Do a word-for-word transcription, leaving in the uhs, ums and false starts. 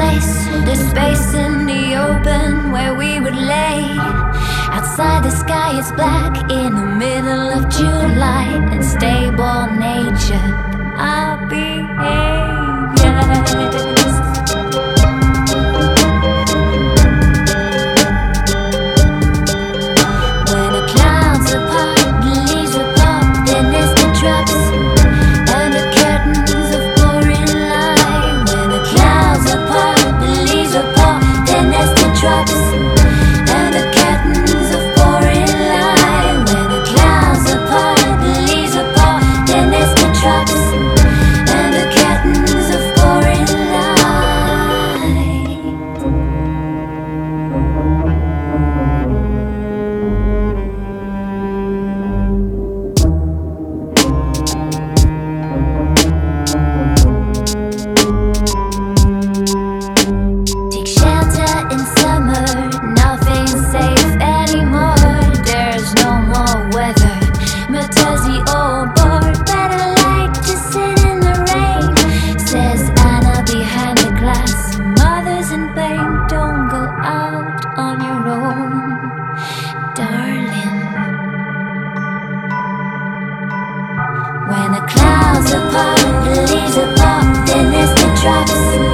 nice, the space in the open where we would lay. Outside the sky is black in the middle of July, and stable nature, our behaviors. When the clouds apart, the leaves apart, then there's the drops and the curtains of pouring light. When the clouds apart, the leaves apart, then there's the drops and the curtains of pouring light. When the clouds apart, the leaves apart, then there's the drops and the curtains of pouring light. Take shelter in summer, nothing's safe anymore. There's no more weather, but does the old board better like to sit in the rain? Says Anna behind the glass. Mother's in pain, don't go out on your own, darling. When the clouds apart, the leaves apart, then there's the drops